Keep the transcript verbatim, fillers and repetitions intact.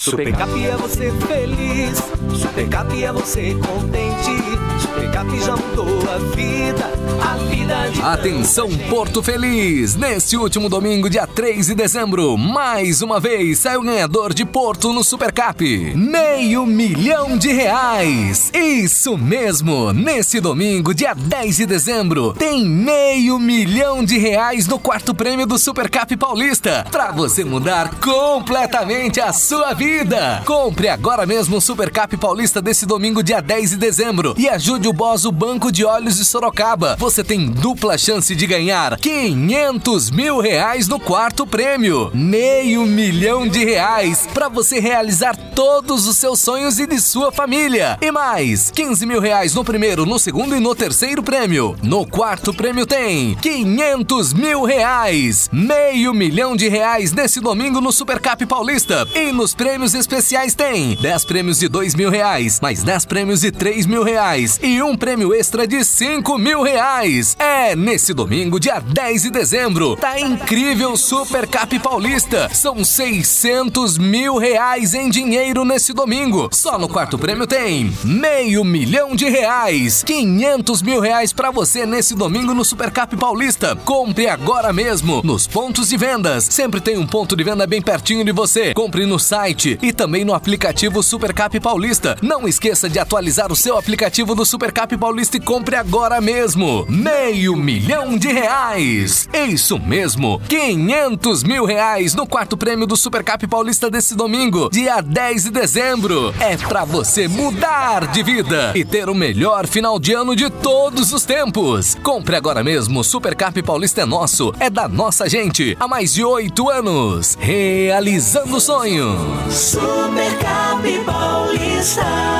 Supercap é você feliz, Supercap é você contente, Supercap já mudou a vida, a vida de... Atenção Porto Feliz, neste último domingo, dia três de dezembro, mais uma vez sai o ganhador de Porto no Supercap, meio milhão de reais, isso mesmo, nesse domingo, dia dez de dezembro, tem meio milhão de reais no quarto prêmio do Supercap Paulista, pra você mudar completamente a sua vida. Compre agora mesmo o Supercap Paulista desse domingo, dia dez de dezembro, e ajude o Bozo Banco de Óleos de Sorocaba. Você tem dupla chance de ganhar quinhentos mil reais no quarto prêmio, meio milhão de reais para você realizar todos os seus sonhos e de sua família, e mais quinze mil reais no primeiro, no segundo e no terceiro prêmio. No quarto prêmio tem quinhentos mil reais, meio milhão de reais nesse domingo no Supercap Paulista. E nos prêmios especiais tem dez prêmios de dois mil reais, mais dez prêmios de três mil reais e um prêmio extra de cinco mil reais. É nesse domingo, dia dez de dezembro. Tá incrível Supercap Paulista. São seiscentos mil reais em dinheiro nesse domingo. Só no quarto prêmio tem meio milhão de reais, quinhentos mil reais pra você nesse domingo no Supercap Paulista. Compre agora mesmo nos pontos de vendas. Sempre tem um ponto de venda bem pertinho de você. Compre no site e também no aplicativo Supercap Paulista. Não esqueça de atualizar o seu aplicativo do Supercap Paulista e compre agora mesmo. Meio milhão de reais. Isso mesmo, quinhentos mil reais no quarto prêmio do Supercap Paulista desse domingo, dia dez de dezembro. É pra você mudar de vida e ter o melhor final de ano de todos os tempos. Compre agora mesmo. Supercap Paulista é nosso, é da nossa gente. Há mais de oito anos, realizando sonhos. Supercap Paulista.